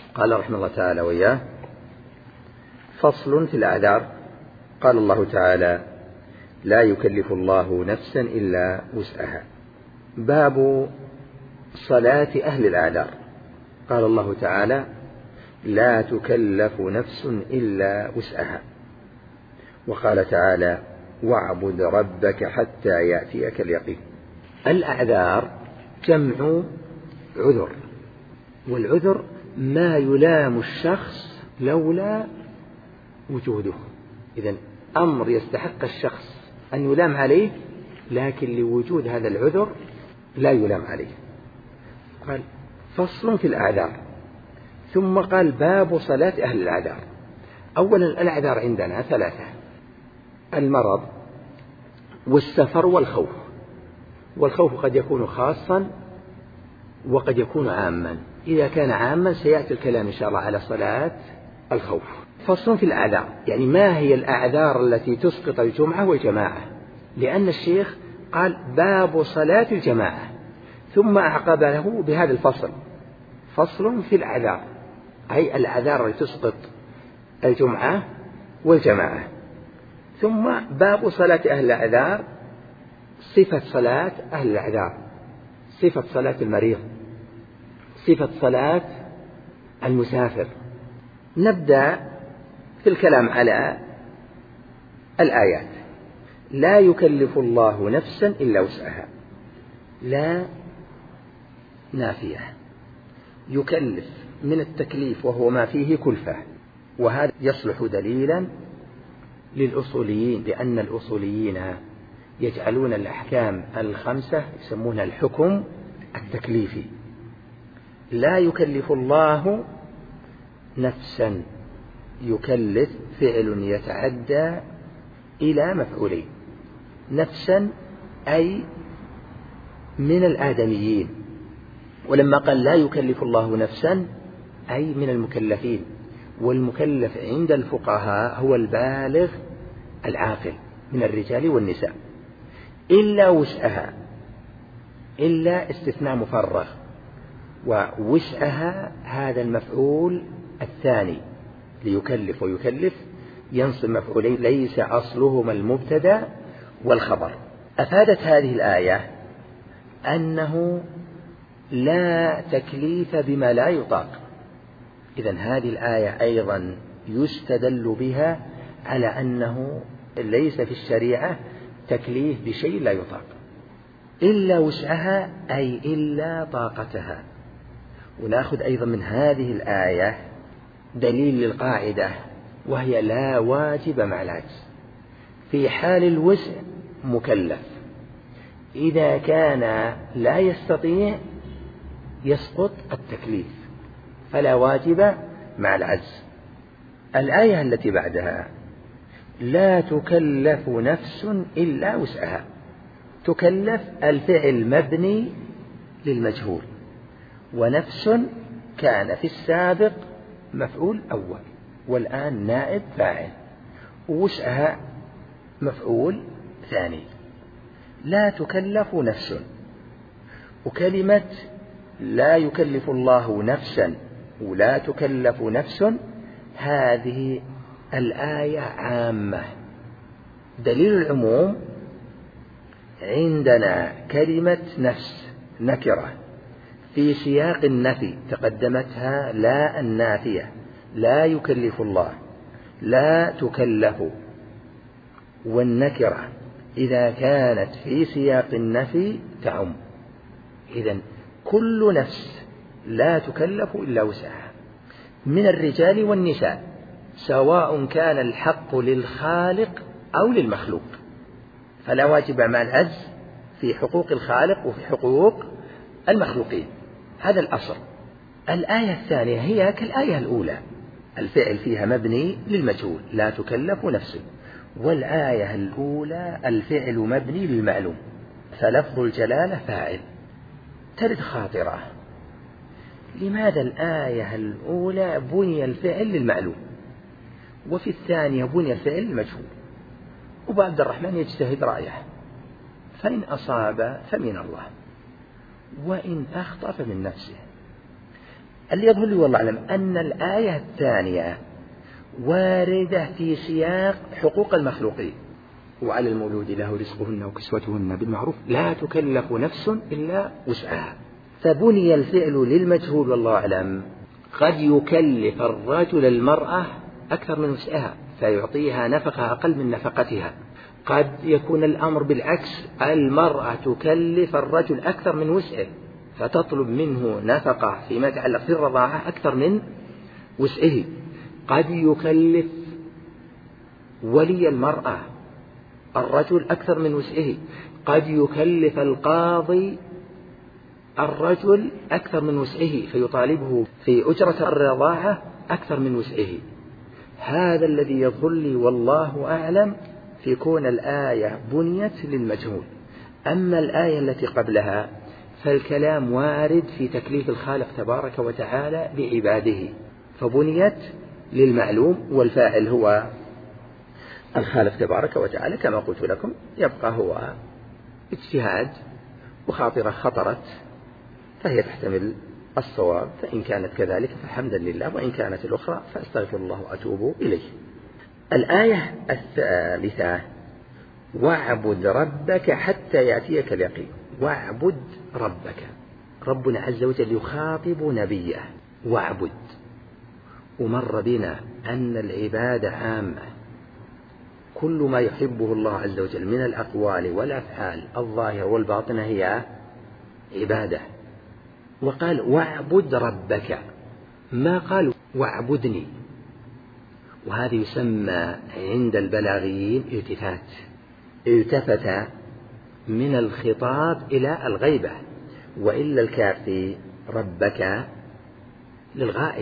قال رحمه الله تعالى وإياه: فصل في الأعذار. قال الله تعالى: لا يكلف الله نفسا إلا وسعها. باب صلاة أهل الأعذار. قال الله تعالى: لا تكلف نفس إلا وسعها. وقال تعالى: واعبد ربك حتى يأتيك اليقين. الأعذار جمع عذر، والعذر ما يلام الشخص لولا وجوده. إذن أمر يستحق الشخص أن يلام عليه، لكن لوجود هذا العذر لا يلام عليه. قال: فصل في الأعذار. ثم قال: باب صلاة أهل الأعذار. أولا الأعذار عندنا ثلاثة: المرض والسفر والخوف. والخوف قد يكون خاصا وقد يكون عاما. إذا كان عاما سيأتي الكلام إن شاء الله على صلاة الخوف. فصل في الأعذار، يعني ما هي الأعذار التي تسقط الجمعة والجماعة، لأن الشيخ قال: باب صلاة الجماعة، ثم أعقب له بهذا الفصل: فصل في الأعذار، أي الأعذار التي تسقط الجمعة والجماعة. ثم باب صلاة أهل الأعذار، صفة صلاة أهل الأعذار، صفة صلاة المريض، صفة صلاة المسافر. نبدأ في الكلام على الآيات. لا يكلف الله نفسا إلا وسعها. لا نافية، يكلف من التكليف وهو ما فيه كلفة، وهذا يصلح دليلا للأصوليين، لأن الأصوليين يجعلون الأحكام الخمسة يسمونها الحكم التكليفي. لا يكلف الله نفسا، يكلف فعل يتعدى إلى مفعولين: نفسا أي من الآدميين، ولما قال لا يكلف الله نفسا أي من المكلفين. والمكلف عند الفقهاء هو البالغ العاقل من الرجال والنساء. إلا وسعها، إلا استثناء مفرغ، ووسعها هذا المفعول الثاني، ليكلف ويكلف ينصب مفعولين ليس أصلهما المبتدأ والخبر. أفادت هذه الآية أنه لا تكليف بما لا يطاق. إذن هذه الآية أيضا يستدل بها على أنه ليس في الشريعة تكليف بشيء لا يطاق. إلا وسعها أي إلا طاقتها. ونأخذ أيضا من هذه الآية دليل للقاعدة، وهي لا واجب مع العجز. في حال الوسع مكلف، إذا كان لا يستطيع يسقط التكليف، فلا واجب مع العجز. الآية التي بعدها: لا تكلف نفس إلا وسعها. تكلف الفعل مبني للمجهول، ونفس كان في السابق مفعول أول والآن نائب فاعل، ووسعها مفعول ثاني. لا تكلف نفس. وكلمة لا يكلف الله نفسا ولا تكلف نفس، هذه الآية عامة. دليل العموم عندنا كلمة نفس نكرة في سياق النفي، تقدمتها لا النافية: لا يكلف الله، لا تكلف. والنكرة إذا كانت في سياق النفي تعم. إذن كل نفس لا تكلف إلا وسعها، من الرجال والنساء، سواء كان الحق للخالق أو للمخلوق، فلا واجب مع العجز في حقوق الخالق وفي حقوق المخلوقين. هذا الأصل. الآية الثانية هي كالآية الأولى، الفعل فيها مبني للمجهول: لا تكلف نفس. والآية الأولى الفعل مبني للمعلوم، فلفظ الجلالة فاعل. ترد خاطرة: لماذا الآية الأولى بني الفعل للمعلوم وفي الثانية بني الفعل للمجهول؟ أبو عبد الرحمن يجتهد رأيه، فإن أصاب فمن الله، وإن أخطأ فمن نفسه. اللي يظهر لي والله أعلم أن الآية الثانية واردة في سياق حقوق المخلوقين، وعلى المولود له رزقهن وكسوتهن بالمعروف لا تكلف نفس إلا وسعها، فبني الفعل للمجهول والله أعلم. قد يكلف الرجل المرأة أكثر من وسعها فيعطيها نفقة أقل من نفقتها، قد يكون الأمر بالعكس، المرأة تكلف الرجل أكثر من وسعه فتطلب منه نفقة فيما يتعلق في الرضاعة أكثر من وسعه، قد يكلف ولي المرأة الرجل أكثر من وسعه، قد يكلف القاضي الرجل أكثر من وسعه فيطالبه في أجرة الرضاعة أكثر من وسعه. هذا الذي يظهر لي والله أعلم في كون الآية بنيت للمجهول. أما الآية التي قبلها فالكلام وارد في تكليف الخالق تبارك وتعالى بعباده، فبنيت للمعلوم والفاعل هو الخالق تبارك وتعالى كما قلت لكم، يبقى هو اجتهاد وخاطرة خطرت فهي تحتمل الصواب، فإن كانت كذلك فحمدا لله، وإن كانت الأخرى فأستغفر الله وأتوب إليه. الآية الثالثة واعبد ربك حتى يأتيك اليقين. واعبد ربك، ربنا عز وجل يخاطب نبيه واعبد، ومر بنا أن العبادة عامة، كل ما يحبه الله عز وجل من الأقوال والأفعال الظاهرة والباطنة هي عبادة. وقال واعبد ربك، ما قال واعبدني، وهذا يسمى عند البلاغيين التفات، التفت من الخطاب إلى الغيبة، وإلا الكافي ربك للغائب.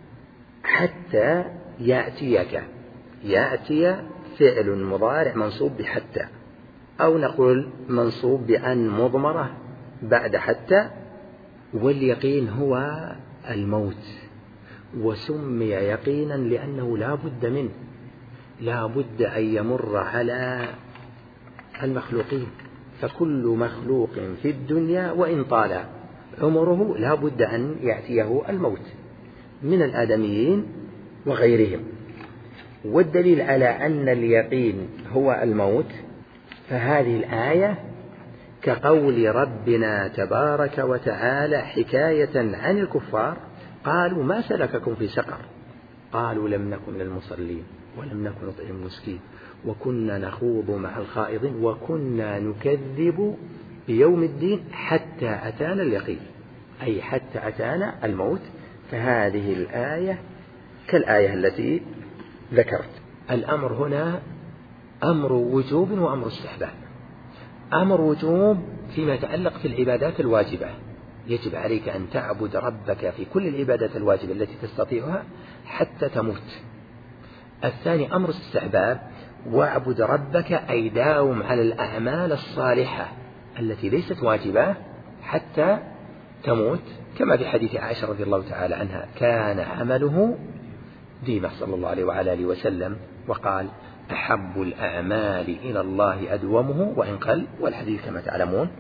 حتى يأتيك، يأتي فعل مضارع منصوب بحتى، أو نقول منصوب بأن مضمرة بعد حتى، واليقين هو الموت، وسمي يقينا لأنه لا بد منه، لا بد أن يمر على المخلوقين، فكل مخلوق في الدنيا وإن طال عمره لا بد أن يأتيه الموت من الآدميين وغيرهم. والدليل على أن اليقين هو الموت فهذه الآية كقول ربنا تبارك وتعالى حكاية عن الكفار، قالوا ما سلككم في سقر، قالوا لم نكن من المصلين ولم نكن نطعم المسكين وكنا نخوض مع الخائضين وكنا نكذب بيوم الدين حتى أتانا اليقين، أي حتى أتانا الموت. فهذه الآية كالآية التي ذكرت. الأمر هنا أمر وجوب وأمر استحباب. أمر وجوب فيما يتعلق في العبادات الواجبة، يجب عليك أن تعبد ربك في كل العبادات الواجبة التي تستطيعها حتى تموت. الثاني أمر استحباب، واعبد ربك أي داوم على الأعمال الصالحة التي ليست واجبة حتى تموت، كما في حديث عائشة رضي الله تعالى عنها كان عمله ديمة صلى الله عليه وعلى آله وسلم، وقال أحب الأعمال إلى الله أدومه وإن قل، والحديث كما تعلمون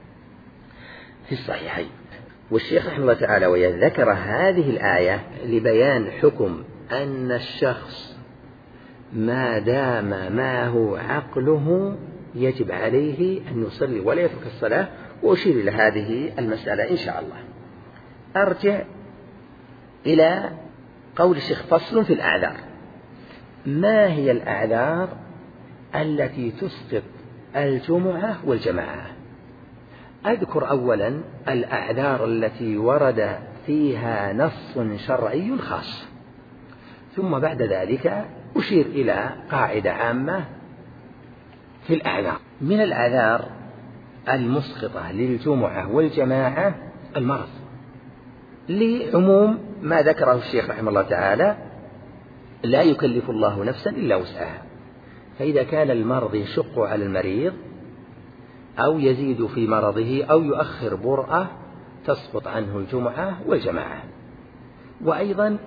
في الصحيحين. والشيخ رحمه الله تعالى ويذكر هذه الآية لبيان حكم أن الشخص ما دام معه عقله يجب عليه أن يصلي ولا يترك الصلاة، وأشير إلى هذه المسألة إن شاء الله. أرجع إلى قول الشيخ فصل في الأعذار. ما هي الأعذار التي تسقط الجمعة والجماعة؟ أذكر أولا الأعذار التي ورد فيها نص شرعي خاص، ثم بعد ذلك أشير إلى قاعدة عامة في الأعذار. من الأعذار المسقطة للجمعة والجماعة المرض، لعموم ما ذكره الشيخ رحمه الله تعالى لا يكلف الله نفسا إلا وسعها، فإذا كان المرض يشق على المريض أو يزيد في مرضه أو يؤخر برأة تسقط عنه الجمعة والجماعة. وأيضا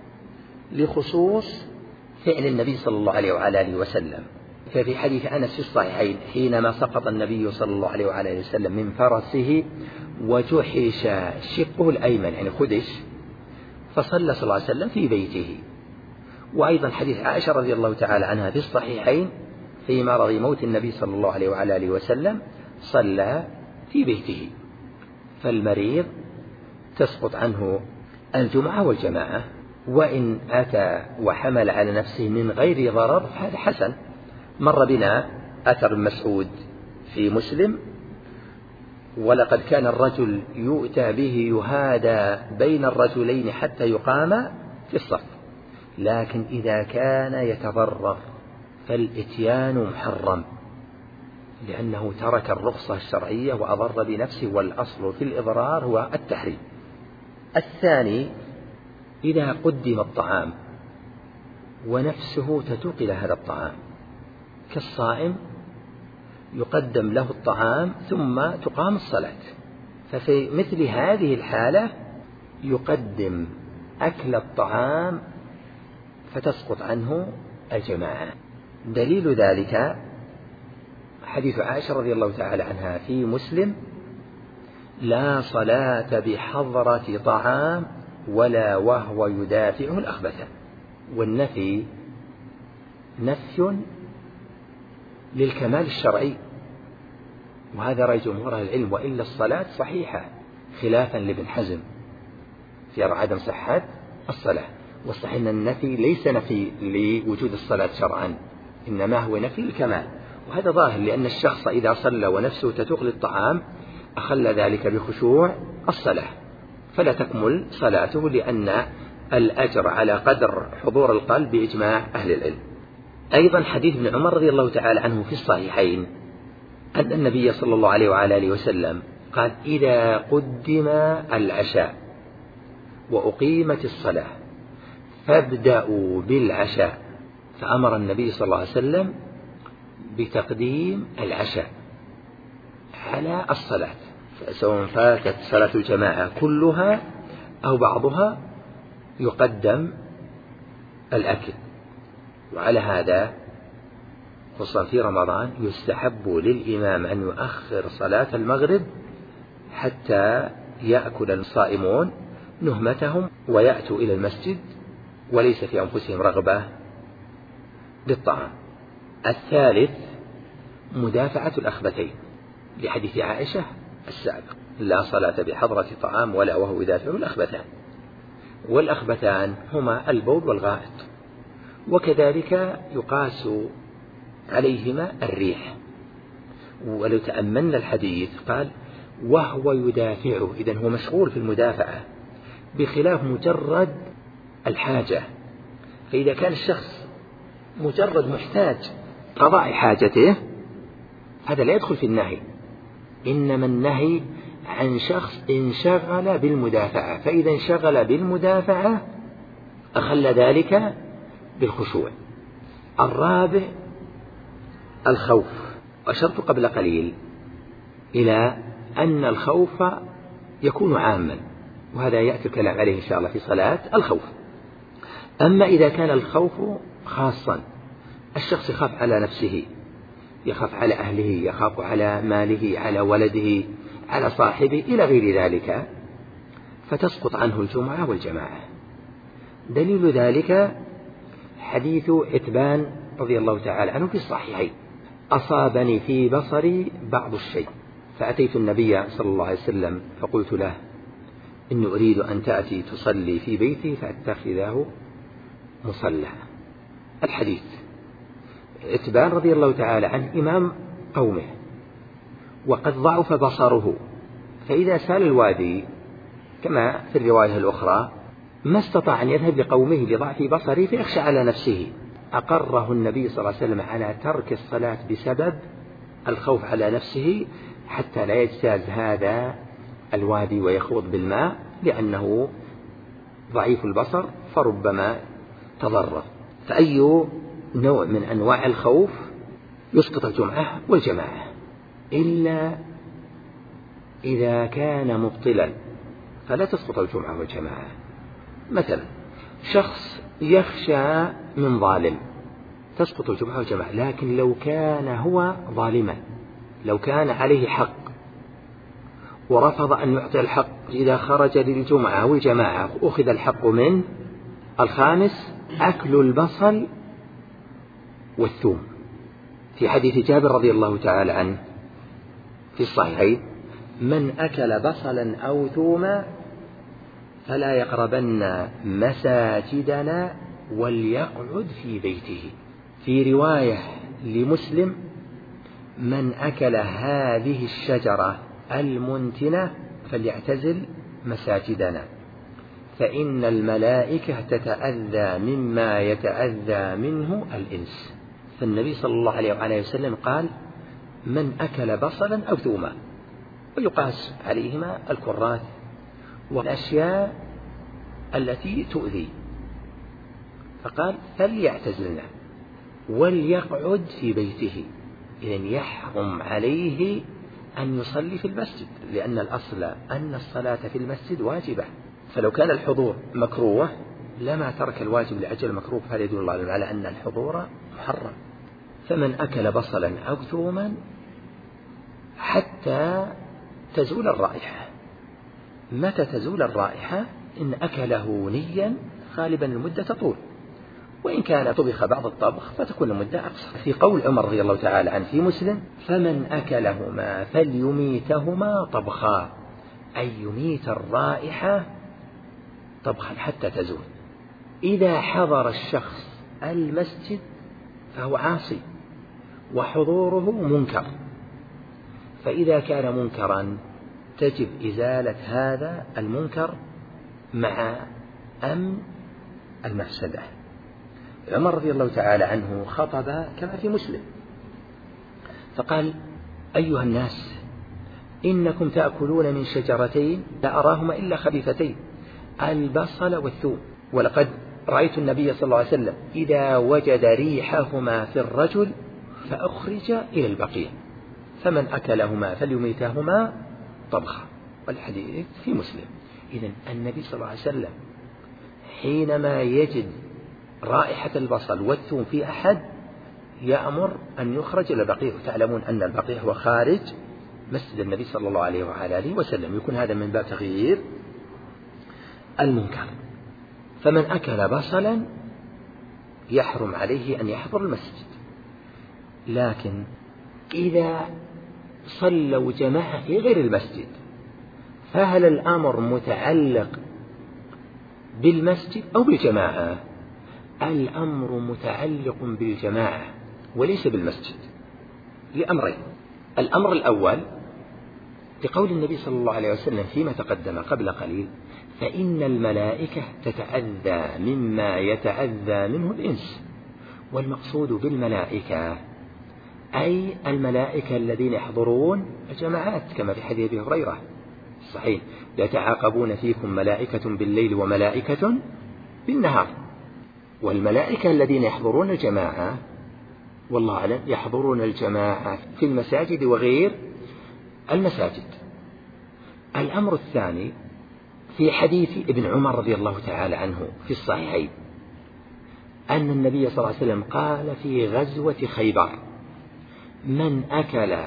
لخصوص فعل النبي صلى الله عليه وعلى آله وسلم، ففي حديث أنس في الصحيحين حينما سقط النبي صلى الله عليه وعلى آله وسلم من فرسه وجحش شقه الأيمن يعني خدش، فصلى صلى الله عليه وسلم في بيته. وأيضا حديث عائشة رضي الله تعالى عنها في الصحيحين في مرض موت النبي صلى الله عليه وعلى آله وسلم صلى في بيته. فالمريض تسقط عنه الجمعة والجماعة، وإن أتى وحمل على نفسه من غير ضرر فهذا حسن. مر بنا أثر ابن مسعود في مسلم: ولقد كان الرجل يؤتى به يهادى بين الرجلين حتى يقام في الصف، لكن إذا كان يتضرر فالإتيان محرم، لأنه ترك الرخصة الشرعية وأضر بنفسه، والأصل في الإضرار هو التحريم. الثاني: إذا قدم الطعام ونفسه تتوق إلى هذا الطعام، كالصائم يقدم له الطعام ثم تقام الصلاة، ففي مثل هذه الحالة يقدم أكل الطعام فتسقط عنه الجماعة. دليل ذلك حديث عائشة رضي الله تعالى عنها في مسلم: لا صلاة بحضرة طعام ولا وهو يدافعه الأخبث. والنفي نفي للكمال الشرعي، وهذا رأي جمهور العلم، وإلا الصلاة صحيحة، خلافا لابن حزم في عدم صحة الصلاة. والصحيح أن النفي ليس نفي لوجود الصلاة شرعا، إنما هو نفي الكمال. وهذا ظاهر، لأن الشخص إذا صلى ونفسه تتوق للطعام أخل ذلك بخشوع الصلاة، فلا تكمل صلاته، لأن الأجر على قدر حضور القلب بإجماع أهل العلم. أيضا حديث ابن عمر رضي الله تعالى عنه في الصحيحين أن النبي صلى الله عليه وعلى آله وسلم قال: إذا قدم العشاء وأقيمت الصلاة فابدأوا بالعشاء. فأمر النبي صلى الله عليه وسلم بتقديم العشاء على الصلاة، سواء فاتت صلاة الجماعة كلها أو بعضها يقدم الأكل. وعلى هذا خصوصا في رمضان يستحب للإمام أن يؤخر صلاة المغرب حتى يأكل الصائمون نهمتهم ويأتوا إلى المسجد وليس في أنفسهم رغبة للطعام. الثالث: مدافعة الأخبثين، لحديث عائشة السابق: لا صلاة بحضرة طعام ولا وهو يدافع الأخبثان. والأخبثان هما البول والغائط، وكذلك يقاس عليهما الريح. ولو تأملنا الحديث قال: وهو يدافعه، إذن هو مشغول في المدافعة، بخلاف مجرد الحاجة. فإذا كان الشخص مجرد محتاج قضاء حاجته هذا لا يدخل في النهي، إنما النهي عن شخص انشغل بالمدافعة، فإذا انشغل بالمدافعة أخل ذلك بالخشوع. الرابع: الخوف. أشرت قبل قليل إلى أن الخوف يكون عاما، وهذا يأتي الكلام عليه إن شاء الله في صلاة الخوف. أما إذا كان الخوف خاصا، الشخص يخاف على نفسه، يخاف على أهله، يخاف على ماله، على ولده، على صاحبه، إلى غير ذلك، فتسقط عنه الجمعة والجماعة. دليل ذلك حديث عتبان رضي الله تعالى عنه في الصحيحين: أصابني في بصري بعض الشيء فأتيت النبي صلى الله عليه وسلم فقلت له: إني أريد أن تأتي تصلي في بيتي فأتخذه مصلى. الحديث عتبان رضي الله تعالى عنه إمام قومه وقد ضعف بصره، فإذا سال الوادي كما في الرواية الأخرى ما استطاع أن يذهب لقومه لضعف بصره فيخشى على نفسه. أقره النبي صلى الله عليه وسلم على ترك الصلاة بسبب الخوف على نفسه حتى لا يجتاز هذا الوادي ويخوض بالماء، لأنه ضعيف البصر فربما تضرر. فأي نوع من أنواع الخوف يسقط الجمعة والجماعة، إلا إذا كان مبطلا فلا تسقط الجمعة والجماعة. مثلا شخص يخشى من ظالم تسقط الجمعة والجماعة، لكن لو كان هو ظالما، لو كان عليه حق ورفض أن يعطي الحق إذا خرج للجمعة أو الجماعة أخذ الحق منه. الخامس أكل البصل والثوم، في حديث جابر رضي الله تعالى عنه في الصحيحين: من أكل بصلا أو ثوما فلا يقربن مساجدنا وليقعد في بيته. في رواية لمسلم: من أكل هذه الشجرة المنتنة فليعتزل مساجدنا فإن الملائكة تتأذى مما يتأذى منه الإنس. فالنبي صلى الله عليه وسلم قال: من أكل بصلا أو ثوما، ويقاس عليهما الكرات والأشياء التي تؤذي، فقال: فليعتزلنا وليقعد في بيته. إذن يحرم عليه أن يصلي في المسجد، لأن الأصل أن الصلاة في المسجد واجبة، فلو كان الحضور مكروه لما ترك الواجب لأجل المكروه، فهذا يدل الله على أن الحضور محرم. فمن أكل بصلا أو ثوما حتى تزول الرائحة. متى تزول الرائحة؟ إن أكله نيا غالبا المدة تطول، وإن كان طبخ بعض الطبخ فتكون المدة أقصر. في قول عمر رضي الله تعالى عنه في مسلم: فمن أكلهما فليميتهما طبخا، أي يميت الرائحة طبخا حتى تزول. إذا حضر الشخص المسجد فهو عاصي وحضوره منكر، فإذا كان منكرا تجب إزالة هذا المنكر مع أمن المفسدة. عمر رضي الله تعالى عنه خطب كما في مسلم فقال: أيها الناس، إنكم تأكلون من شجرتين لا أراهما إلا خبيثتين، البصل والثوم، ولقد رأيت النبي صلى الله عليه وسلم إذا وجد ريحهما في الرجل فأخرج إلى البقيع، فمن أكلهما فليميتهما طبخا. والحديث في مسلم. إذن النبي صلى الله عليه وسلم حينما يجد رائحة البصل والثوم في أحد يأمر أن يخرج إلى البقيع. وتعلمون أن البقيع هو خارج مسجد النبي صلى الله عليه وآله وسلم، يكون هذا من باب تغيير المنكر. فمن أكل بصلا يحرم عليه أن يحضر المسجد. لكن إذا صلوا جماعة في غير المسجد فهل الأمر متعلق بالمسجد أو بالجماعة؟ الأمر متعلق بالجماعة وليس بالمسجد لأمرين. الأمر الأول لقول النبي صلى الله عليه وسلم فيما تقدم قبل قليل: فإن الملائكة تتأذى مما يتأذى منه الإنس. والمقصود بالملائكة أي الملائكة الذين يحضرون الجماعات، كما في حديث أبي هريرة صحيح: يتعاقبون فيكم ملائكة بالليل وملائكة بالنهار. والملائكة الذين يحضرون الجماعة والله أعلم يحضرون الجماعة في المساجد وغير المساجد. الأمر الثاني في حديث ابن عمر رضي الله تعالى عنه في الصحيحين أن النبي صلى الله عليه وسلم قال في غزوة خيبر: من أكل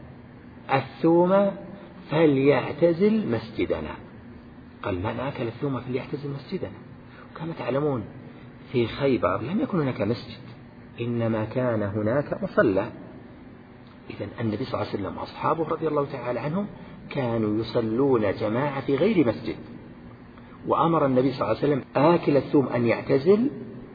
الثوم فليعتزل مسجدنا. قال: من أكل الثوم فليعتزل مسجدنا. وكما تعلمون في خيبر لم يكن هناك مسجد، إنما كان هناك مصلى. إذن النبي صلى الله عليه وسلم وأصحابه رضي الله تعالى عنهم كانوا يصلون جماعة في غير مسجد، وأمر النبي صلى الله عليه وسلم آكل الثوم أن يعتزل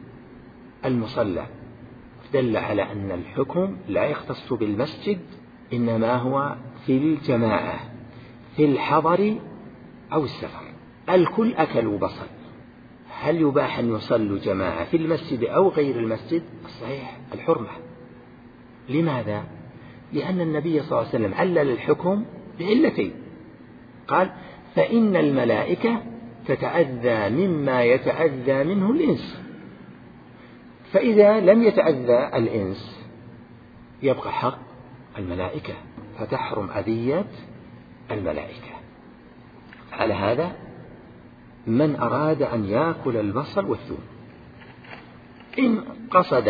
المصلى، دل على أن الحكم لا يختص بالمسجد، إنما هو في الجماعة في الحضر أو السفر. الكل أكلوا بصل، هل يباح أن يصلوا جماعة في المسجد أو غير المسجد؟ الصحيح الحرمة. لماذا؟ لأن النبي صلى الله عليه وسلم علل الحكم بعلتين، قال: فإن الملائكة تتأذى مما يتأذى منه الإنس، فإذا لم يتأذى الإنس يبقى حق الملائكة، فتحرم أذية الملائكة. على هذا من أراد أن يأكل البصل والثوم إن قصد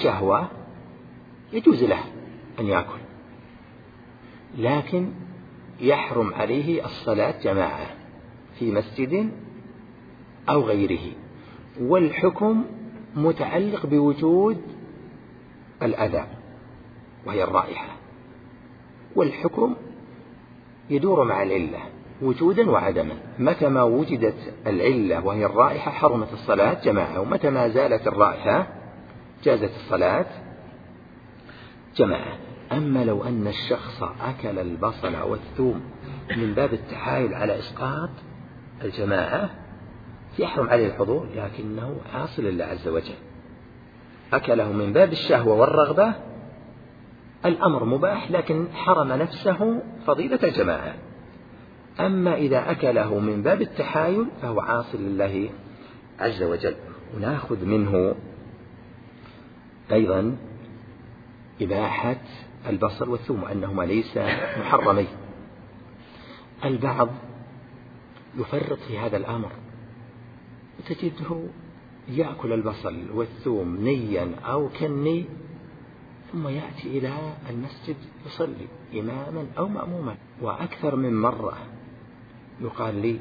الشهوة يجوز له أن يأكل، لكن يحرم عليه الصلاة جماعة في مسجد أو غيره، والحكم متعلق بوجود الأذى وهي الرائحة، والحكم يدور مع العلة وجودا وعدما. متى ما وجدت العلة وهي الرائحة حرمت الصلاة جماعة، ومتى ما زالت الرائحة جازت الصلاة جماعة. أما لو أن الشخص أكل البصل والثوم من باب التحايل على إسقاط الجماعة يحرم عليه الحضور، لكنه عاصي لله عز وجل، أكله من باب الشهوة والرغبة، الأمر مباح لكن حرم نفسه فضيلة الجماعة. أما إذا أكله من باب التحايل فهو عاصي لله عز وجل. ونأخذ منه أيضا إباحة البصل والثوم أنهما ليس محرمين. البعض يفرط في هذا الأمر، تجده يأكل البصل والثوم نيا أو كني، ثم يأتي إلى المسجد يصلي إماما أو مأموما. وأكثر من مرة يقال لي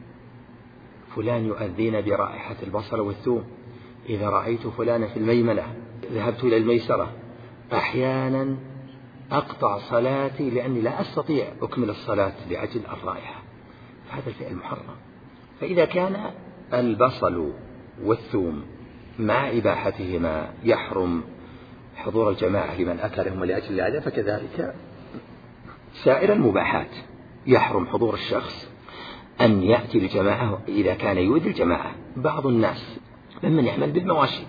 فلان يؤذين برائحة البصل والثوم، إذا رأيت فلان في الميمنة ذهبت إلى الميسرة، أحيانا أقطع صلاتي لأني لا أستطيع أكمل الصلاة لأجل الرائحة. هذا الفعل محرم. فإذا كان البصل والثوم مع إباحتهما يحرم حضور الجماعة لمن أكلهم لأجل العادة، فكذلك سائر المباحات يحرم حضور الشخص أن يأتي الجماعة إذا كان يؤذي الجماعة. بعض الناس ممن يعمل بالمواشي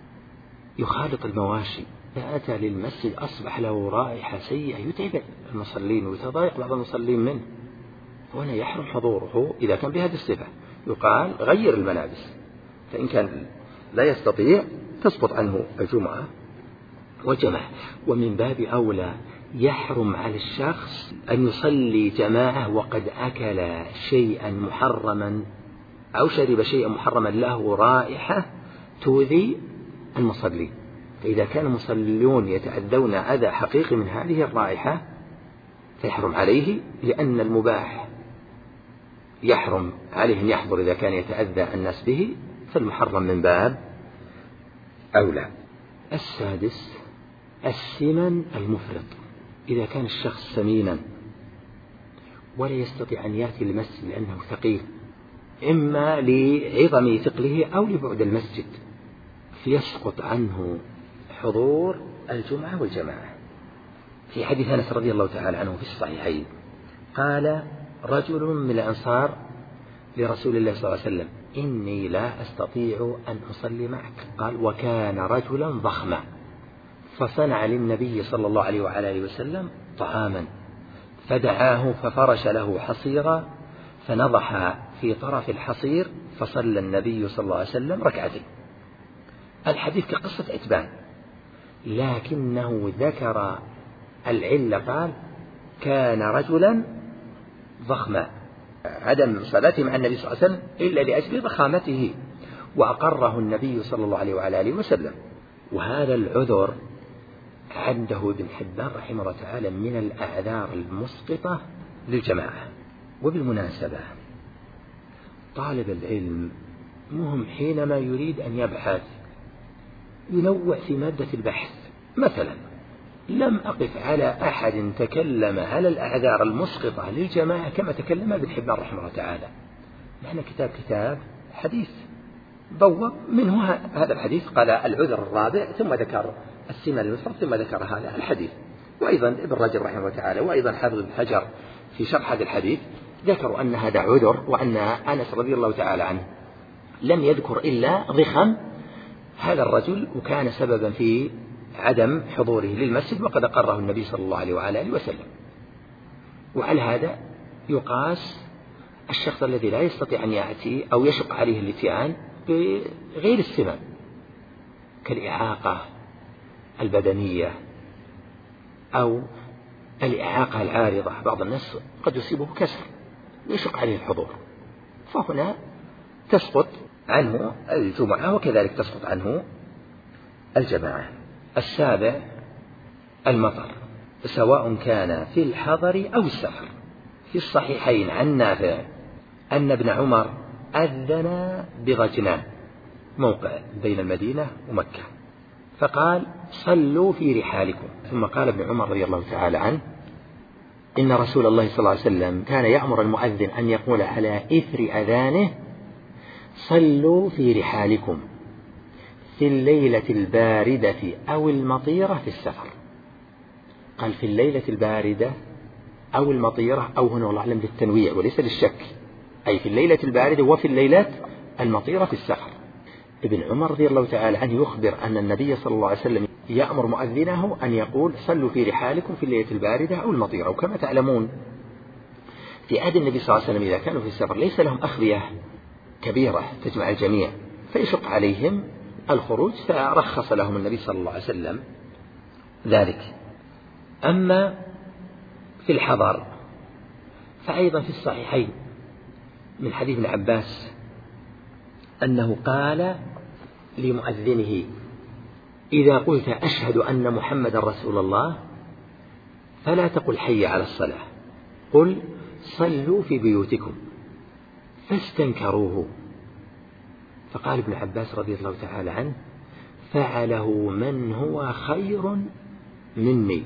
يخالط المواشي، إذا أتى للمسجد أصبح له رائحة سيئة يتعب المصلين ويتضايق بعض المصلين منه، وهنا يحرم حضوره إذا كان بهذه الصفة. يقال غير الملابس، فإن كان لا يستطيع تسقط عنه الجمعة وجماعة. ومن باب أولى يحرم على الشخص أن يصلي جماعة وقد أكل شيئا محرما أو شرب شيئا محرما له رائحة تؤذي المصلين. فإذا كان المصلون يتأذون أذى حقيقي من هذه الرائحة فيحرم عليه، لأن المباح يحرم عليه أن يحضر إذا كان يتأذى الناس به، فالمحرم من باب أولى. السادس السمن المفرط. إذا كان الشخص سمينا ولا يستطيع أن يأتي المسجد لأنه ثقيل، إما لعظم ثقله أو لبعد المسجد، فيسقط عنه حضور الجمعة والجماعة. في حديث أنس رضي الله تعالى عنه في الصحيحين قال رجل من الأنصار لرسول الله صلى الله عليه وسلم إني لا أستطيع أن أصلي معك. قال وكان رجلا ضخما، فصنع للنبي صلى الله عليه وعلى آله وسلم طعاما، فدعاه ففرش له حصيرا فنضح في طرف الحصير، فصلى النبي صلى الله عليه وسلم ركعتين. الحديث كقصة عتبان، لكنه ذكر العلة، قال كان رجلا ضخما، عدم صلاته مع النبي صلى الله عليه وسلم إلا لأجل ضخامته، وأقره النبي صلى الله عليه وعلى آله وسلم. وهذا العذر عنده ابن حبان رحمه الله تعالى من الأعذار المسقطة للجماعة. وبالمناسبة طالب العلم مهم حينما يريد أن يبحث ينوع في مادة البحث. مثلا لم أقف على أحد تكلم على الأعذار المسقطة للجماعة كما تكلم ابن حبان رحمه الله تعالى. نحن كتاب حديث بوب منه هذا الحديث، قال العذر الرابع، ثم ذكر السمن المفرط، ثم ذكر هذا الحديث. وأيضا ابن رجب رحمه الله تعالى وأيضا حافظ بن حجر في شرح هذا الحديث ذكروا أن هذا عذر، وأن أنس رضي الله تعالى عنه لم يذكر إلا ضخم هذا الرجل، وكان سببا في عدم حضوره للمسجد، وقد أقره النبي صلى الله عليه وعلى آله وسلم. وعلى هذا يقاس الشخص الذي لا يستطيع أن يأتي أو يشق عليه الاتيان بغير السمن كالإعاقة البدنية أو الإعاقة العارضة. بعض الناس قد يصيبه كسر ويشق عليه الحضور، فهنا تسقط عنه الجمعة، وكذلك تسقط عنه الجماعة. السابع المطر، سواء كان في الحضر أو السفر. في الصحيحين عن نافع أن ابن عمر أذن بغجنان، موقع بين المدينة ومكة، فقال صلوا في رحالكم. ثم قال ابن عمر رضي الله تعالى عنه إن رسول الله صلى الله عليه وسلم كان يأمر المؤذن أن يقول على إثر أذانه صلوا في رحالكم في الليلة الباردة أو المطيرة في السفر. قال في الليلة الباردة أو المطيرة، أو هنا والله أعلم للتنويع وليس للشك، أي في الليلة الباردة وفي الليلة المطيرة في السفر. ابن عمر رضي الله تعالى عنه يخبر أن النبي صلى الله عليه وسلم يأمر مؤذنه أن يقول صلوا في رحالكم في الليلة الباردة أو المطيرة. وكما تعلمون في عهد النبي صلى الله عليه وسلم إذا كانوا في السفر ليس لهم أخذية كبيرة تجمع الجميع فيشق عليهم الخروج، فرخص لهم النبي صلى الله عليه وسلم ذلك. أما في الحضر فأيضا في الصحيحين من حديث ابن عباس أنه قال لمؤذنه إذا قلت أشهد أن محمد رسول الله فلا تقل حي على الصلاة، قل صلوا في بيوتكم، فاستنكروه. فقال ابن عباس رضي الله تعالى عنه فعله من هو خير مني،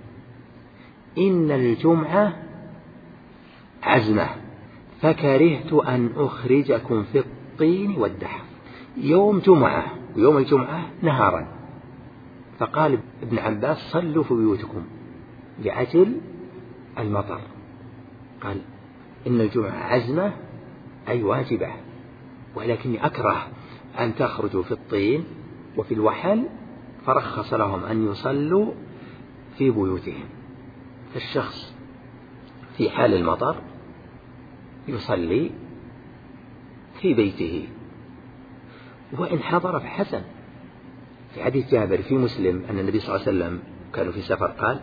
إن الجمعة عزمة فكرهت أن أخرجكم في الطين والدحر. يوم جمعة ويوم الجمعة نهارا، فقال ابن عباس صلوا في بيوتكم لأجل المطر. قال إن الجمعة عزمة أي واجبة، ولكني أكره أن تخرجوا في الطين وفي الوحل، فرخص لهم أن يصلوا في بيوتهم. فالشخص في حال المطر يصلي في بيته، وإن حضر فحسن. في حديث جابر في مسلم أن النبي صلى الله عليه وسلم كانوا في سفر قال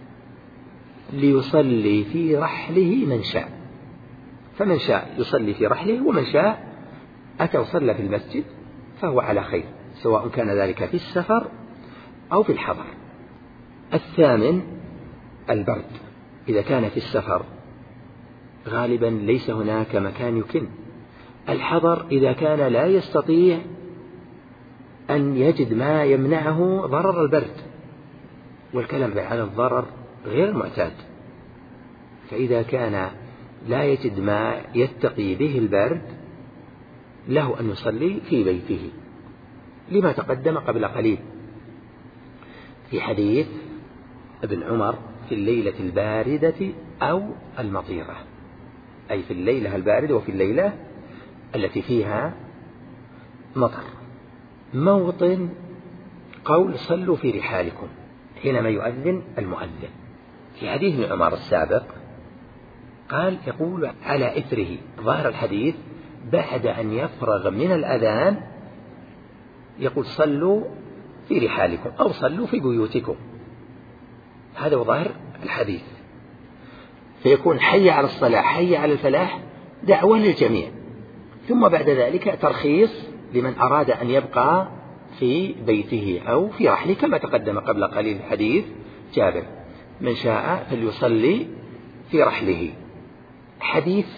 ليصلي في رحله من شاء، فمن شاء يصلي في رحله ومن شاء أتى وصلى في المسجد فهو على خير، سواء كان ذلك في السفر أو في الحضر. الثامن البرد. إذا كان في السفر غالبا ليس هناك مكان يكن. الحضر إذا كان لا يستطيع أن يجد ما يمنعه ضرر البرد، والكلام عن الضرر غير معتاد، فإذا كان لا يجد ما يتقي به البرد له أن يصلي في بيته، لما تقدم قبل قليل في حديث ابن عمر في الليلة الباردة أو المطيرة، أي في الليلة الباردة وفي الليلة التي فيها مطر. موطن قول صلوا في رحالكم حينما يؤذن المؤذن. في حديث ابن عمر السابق قال يقول على إثره، ظاهر الحديث بعد أن يفرغ من الأذان يقول صلوا في رحالكم أو صلوا في بيوتكم، هذا هو ظاهر الحديث. فيكون حي على الصلاة حي على الفلاح دعوة للجميع، ثم بعد ذلك ترخيص لمن أراد أن يبقى في بيته أو في رحله، كما تقدم قبل قليل حديث جابر من شاء فليصلي في رحله. حديث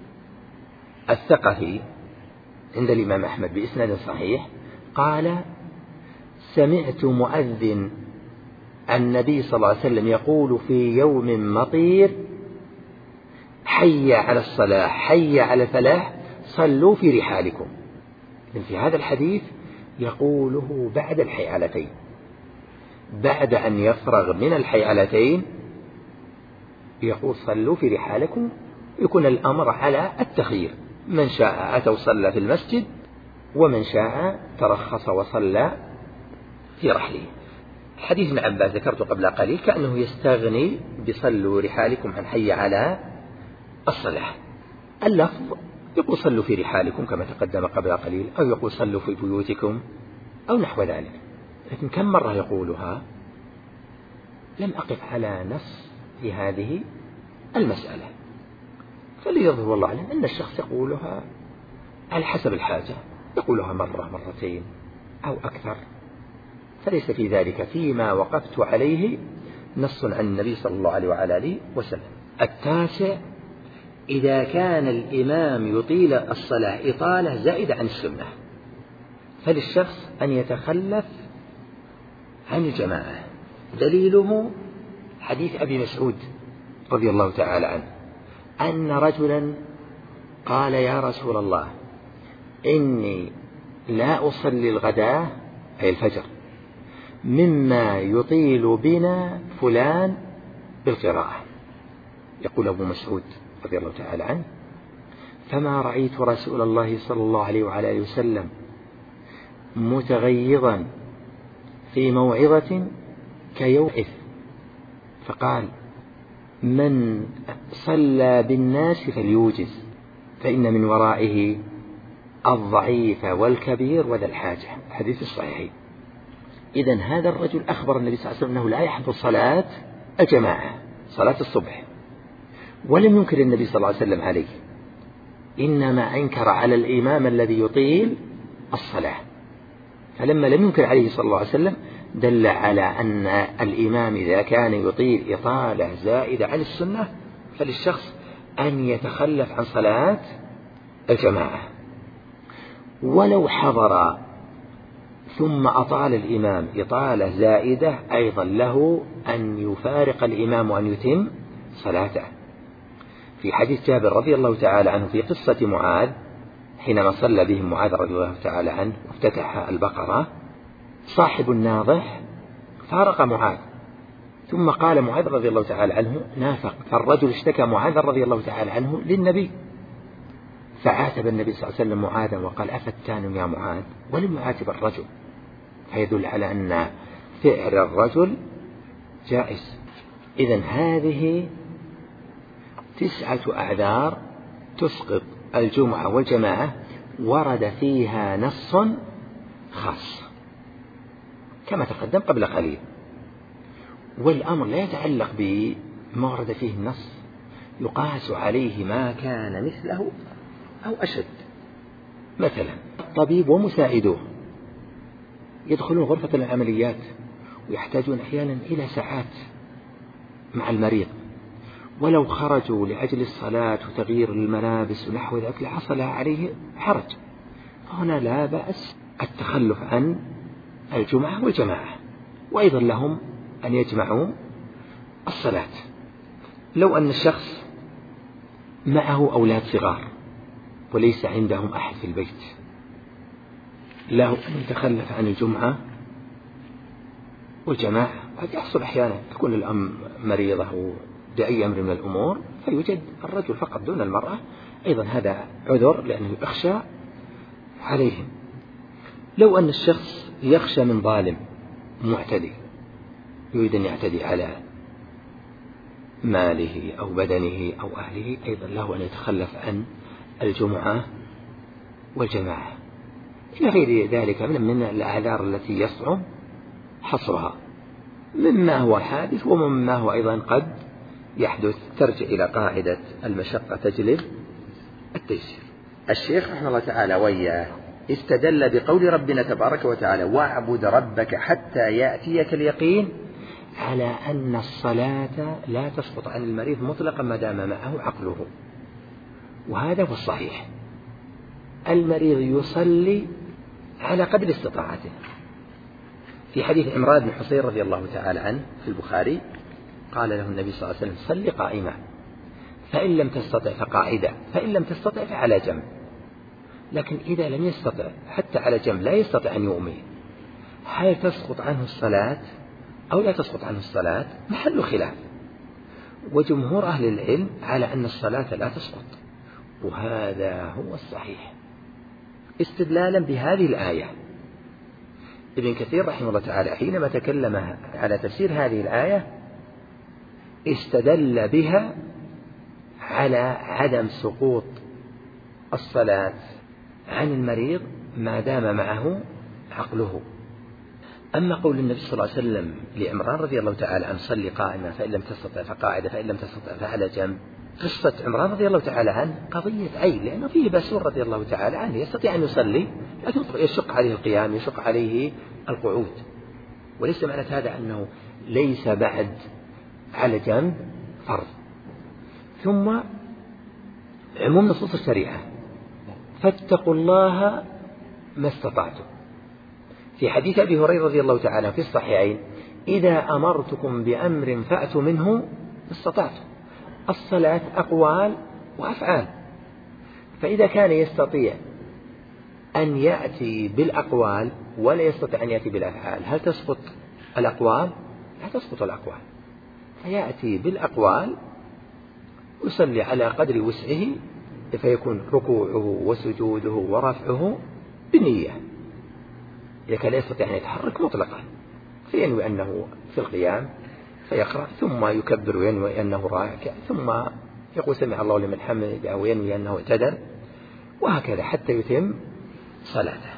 الثقفي عند الإمام أحمد بإسناد صحيح قال سمعت مؤذن النبي صلى الله عليه وسلم يقول في يوم مطير حي على الصلاة حي على الفلاح صلوا في رحالكم. في هذا الحديث يقوله بعد الحيعلتين، بعد أن يفرغ من الحيعلتين يقول صلوا في رحالكم، يكون الأمر على التخيير، من شاء أتى وصلى في المسجد ومن شاء ترخص وصلى في رحله. حديث ابن عباس ذكرته قبل قليل كأنه يستغني بصلوا رحالكم عن حي على الصلاة. اللفظ يقول صلوا في رحالكم كما تقدم قبل قليل، أو يقول صلوا في بيوتكم أو نحو ذلك، لكن كم مرة يقولها لم أقف على نص في هذه المسألة، فليظهر والله أعلم أن الشخص يقولها على حسب الحاجة، يقولها مرة مرتين أو أكثر، فليس في ذلك فيما وقفت عليه نص عن النبي صلى الله عليه وعلى آله وسلم. التاسع إذا كان الإمام يطيل الصلاة إطالة زائدة عن السنة فللشخص أن يتخلف عن الجماعة. دليله حديث أبي مسعود رضي الله تعالى عنه أن رجلا قال يا رسول الله إني لا أصلي الغداء أي الفجر مما يطيل بنا فلان بالقراءة. يقول أبو مسعود رضي الله تعالى عنه فما رأيت رسول الله صلى الله عليه وعلى آله وسلم متغيظا في موعظة كيوقف فقال من صلى بالناس فليوجز فإن من ورائه الضعيف والكبير وذا الحاجة. حديث الصحيحين. إذن هذا الرجل أخبر النبي صلى الله عليه وسلم أنه لا يحضر صلاة الجماعة صلاة الصبح، ولم ينكر النبي صلى الله عليه وسلم عليه، إنما أنكر على الإمام الذي يطيل الصلاة. فلما لم ينكر عليه صلى الله عليه وسلم دل على أن الإمام إذا كان يطيل إطالة زائدة عن السنة فللشخص أن يتخلف عن صلاة الجماعة. ولو حضر ثم أطال الإمام إطالة زائدة أيضا له أن يفارق الإمام وأن يتم صلاته. في حديث جابر رضي الله تعالى عنه في قصة معاذ حينما صلى بهم معاذ رضي الله تعالى عنه وافتتح البقرة، صاحب الناضح فارق معاذ ثم قال معاذ رضي الله تعالى عنه نافق، فالرجل اشتكى معاذ رضي الله تعالى عنه للنبي، فعاتب النبي صلى الله عليه وسلم معاذا وقال أفتان يا معاذ، ولم يعاتب الرجل، فيدل على أن فعل الرجل جائز. إذن هذه 9 أعذار تسقط الجمعة والجماعة ورد فيها نص خاص كما تقدم قبل قليل، والأمر لا يتعلق بما ورد فيه النص، يقاس عليه ما كان مثله أو أشد. مثلا الطبيب ومساعدوه يدخلون غرفة العمليات ويحتاجون أحيانا إلى ساعات مع المريض، ولو خرجوا لأجل الصلاة وتغيير الملابس ونحو ذلك لحصل عليه حرج، فهنا لا بأس التخلف عن الجمعة والجماعة، وأيضا لهم أن يجمعوا الصلاة. لو أن الشخص معه أولاد صغار وليس عندهم أحد في البيت له أن يتخلف عن الجمعة والجماعة. قد يحصل أحيانا تكون الأم مريضة بأي أمر من الأمور فيوجد الرجل فقط دون المرأة، أيضا هذا عذر لأنه يخشى عليهم. لو أن الشخص يخشى من ظالم معتدي يريد أن يعتدي على ماله أو بدنه أو أهله، أيضا له أن يتخلف عن الجمعة والجماعة. إلى غير ذلك من الأعذار التي يصعب حصرها مما هو حادث ومما هو أيضا قد يحدث. ترجع إلى قاعدة المشقة تجلب التيسير. الشيخ رحمه الله تعالى وياه استدل بقول ربنا تبارك وتعالى واعبد ربك حتى يأتيك اليقين على أن الصلاة لا تسقط عن المريض مطلقا ما دام معه عقله، وهذا هو الصحيح. المريض يصلي على قدر استطاعته. في حديث عمران بن حصين رضي الله تعالى عنه في البخاري قال له النبي صلى الله عليه وسلم صل قائما فإن لم تستطع فقاعدا فإن لم تستطع فعلى جنب. لكن إذا لم يستطع حتى على جنب لا يستطيع أن يؤمن، هل تسقط عنه الصلاة أو لا تسقط عنه الصلاة؟ محل خلاف، وجمهور أهل العلم على أن الصلاة لا تسقط، وهذا هو الصحيح استدلالا بهذه الآية. ابن كثير رحمه الله تعالى حينما تكلم على تفسير هذه الآية استدل بها على عدم سقوط الصلاة عن المريض ما دام معه عقله. أما قول النبي صلى الله عليه وسلم لعمران رضي الله تعالى عنه صل قائما فإن لم تستطع فقاعدا فإن لم تستطع فعلى جنب، قصة عمران رضي الله تعالى عنه قضية عين، لأنه فيه باسور رضي الله تعالى عنه يستطيع أن يصلي لكن يشق عليه القيام يشق عليه القعود، وليس معنى هذا أنه ليس بعد على جنب فرض. ثم عموم نصوص الشريعة، فاتقوا الله ما استطعتم. في حديث أبي هريرة رضي الله تعالى في الصحيحين: إذا أمرتكم بأمر فأتوا منه ما استطعتم. الصلاة أقوال وأفعال، فإذا كان يستطيع أن يأتي بالأقوال ولا يستطيع أن يأتي بالأفعال، هل تسقط الأقوال؟ لا تسقط الأقوال، فيأتي بالأقوال يصلي على قدر وسعه، فيكون ركوعه وسجوده ورفعه بنية. إذا كان لا يستطيع أن يتحرك مطلقا فينوي أنه في القيام فيقرأ، ثم يكبر وينوي أنه راكع، ثم يقول سمع الله لمن حمده وينوي أنه اعتدل، وهكذا حتى يتم صلاته.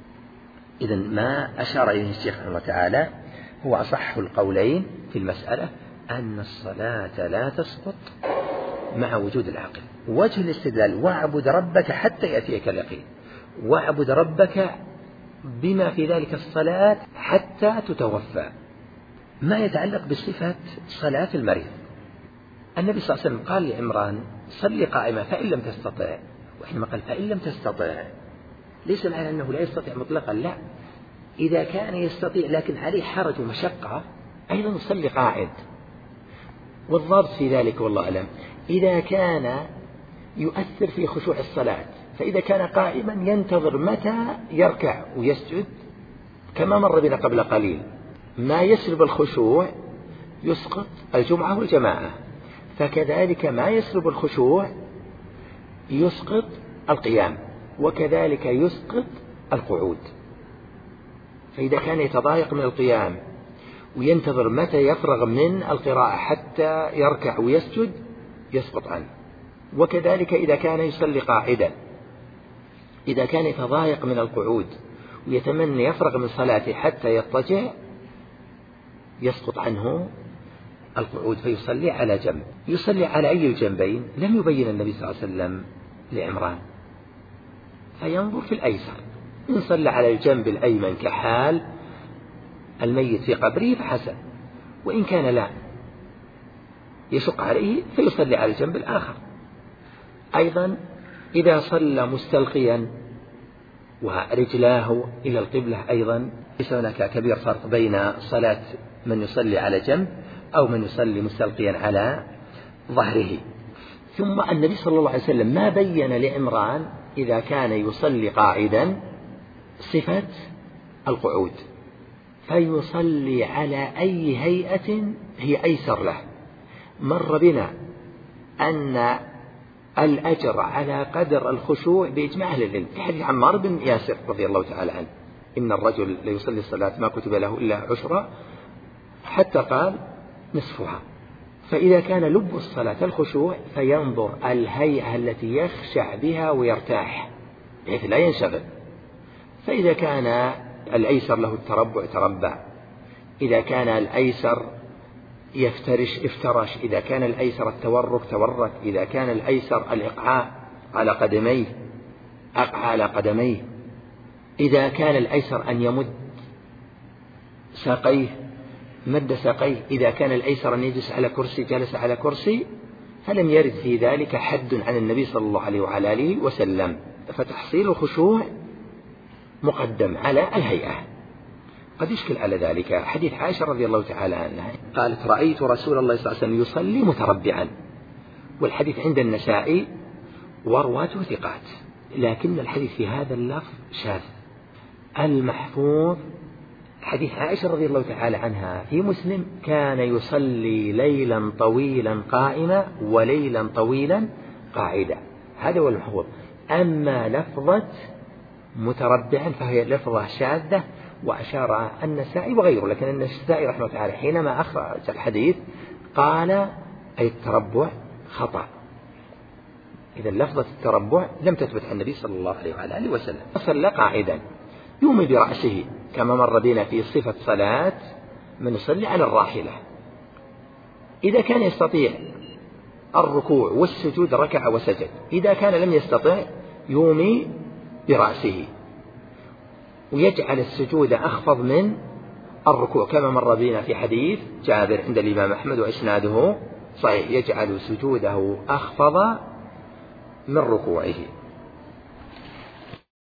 إذن ما أشار إليه الشيخ رحمه الله تعالى هو أصح القولين في المسألة، أن الصلاة لا تسقط مع وجود العقل. وجه الاستدلال: واعبد ربك حتى يأتيك اليقين. واعبد ربك بما في ذلك الصلاة حتى تتوفى. ما يتعلق بصفة صلاة المريض، النبي صلى الله عليه وسلم قال لعمران: صلي قائما فإن لم تستطع. وحينما قال فإن لم تستطع ليس معنى أنه لا يستطيع مطلقا، لا، إذا كان يستطيع لكن عليه حرج ومشقة أيضا يصلي قاعد. والضابط في ذلك والله أعلم إذا كان يؤثر في خشوع الصلاة، فإذا كان قائما ينتظر متى يركع ويسجد، كما مر بنا قبل قليل، ما يسلب الخشوع يسقط الجمعة والجماعة، فكذلك ما يسلب الخشوع يسقط القيام، وكذلك يسقط القعود. فإذا كان يتضايق من القيام وينتظر متى يفرغ من القراءة حتى يركع ويسجد يسقط عنه. وكذلك إذا كان يصلي قاعدا، إذا كان يتضايق من القعود ويتمنى يفرغ من صلاته حتى يضطجع يسقط عنه القعود، فيصلي على جنب. يصلي على أي الجنبين؟ لم يبين النبي صلى الله عليه وسلم لعمران، فينظر في الأيسر. إن صلى على الجنب الأيمن كحال الميت في قبره فحسن، وإن كان لا يشق عليه فيصلي على الجنب الآخر. أيضا إذا صلى مستلقيا ورجلاه إلى القبلة أيضا ليس هناك كبير فرق بين صلاة من يصلي على جنب أو من يصلي مستلقيا على ظهره. ثم النبي صلى الله عليه وسلم ما بين لعمران إذا كان يصلي قاعدا صفة القعود، فيصلي على أي هيئة هي أيسر له. مر بنا أن الأجر على قدر الخشوع بإجماع أهل العلم، في حديث عمار بن ياسر رضي الله تعالى عنه: إن الرجل ليصلي الصلاة ما كتب له إلا عشرة، حتى قال نصفها. فإذا كان لب الصلاة الخشوع فينظر الهيئة التي يخشع بها ويرتاح بحيث لا ينشغل. فإذا كان الأيسر له التربع تربع، إذا كان الأيسر يفترش افترش، إذا كان الأيسر التورك تورك، إذا كان الأيسر الإقعاء على قدميه أقعى على قدميه، إذا كان الأيسر أن يمد ساقيه مد ساقيه، إذا كان الأيسر أن يجلس على كرسي جلس على كرسي. فلم يرد في ذلك حد عن النبي صلى الله عليه وعلى آله وسلم، فتحصيل الخشوع مقدم على الهيئة. قد يشكل على ذلك حديث عائشة رضي الله تعالى عنها قالت: رأيت رسول الله صلى الله عليه وسلم يصلي متربعا، والحديث عند النسائي ورواته ثقات، لكن الحديث في هذا اللفظ شاذ. المحفوظ حديث عائشة رضي الله تعالى عنها في مسلم: كان يصلي ليلا طويلا قائما وليلا طويلا قاعدا. هذا هو المحفوظ. أما لفظة متربعا فهي لفظة شاذة، وأشار النسائي وغيره، لكن النسائي رحمه الله تعالى حينما أخرج الحديث قال أي التربع خطأ. إذا لفظة التربع لم تثبت عن النبي صلى الله عليه وعلى آله وسلم. صلى قاعدا يومي برأسه كما مر بنا في صفة صلاة من يصلي على الراحلة. إذا كان يستطيع الركوع والسجود ركع وسجد، إذا كان لم يستطع يومي برأسه ويجعل السجود أخفض من الركوع كما مر بنا في حديث جابر عند الإمام أحمد وإسناده صحيح: يجعل سجوده أخفض من ركوعه.